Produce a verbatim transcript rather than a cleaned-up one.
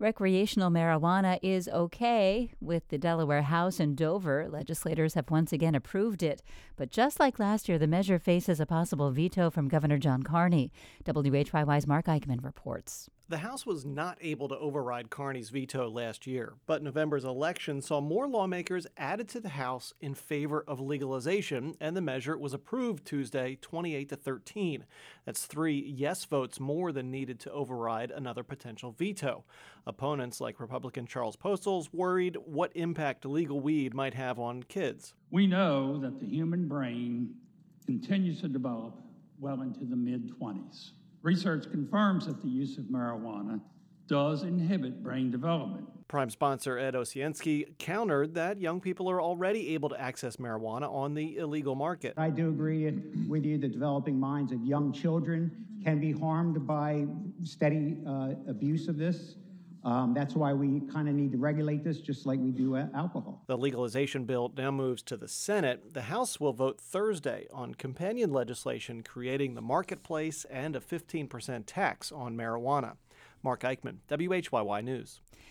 Recreational marijuana is okay. With the Delaware House in Dover, legislators have once again approved it. But just like last year, the measure faces a possible veto from Governor John Carney. W H Y Y's Mark Eichman reports. The House was not able to override Carney's veto last year, but November's election saw more lawmakers added to the House in favor of legalization, and the measure was approved Tuesday twenty-eight to thirteen. That's three yes votes more than needed to override another potential veto. Opponents like Republican Charles Postles worried what impact legal weed might have on kids. We know that the human brain continues to develop well into the mid-twenties. Research confirms that the use of marijuana does inhibit brain development. Prime sponsor Ed Osienski countered that young people are already able to access marijuana on the illegal market. I do agree with you. The developing minds of young children can be harmed by steady uh, abuse of this. Um, that's why we kind of need to regulate this just like we do alcohol. The legalization bill now moves to the Senate. The House will vote Thursday on companion legislation creating the marketplace and a fifteen percent tax on marijuana. Mark Eichman, W H Y Y News.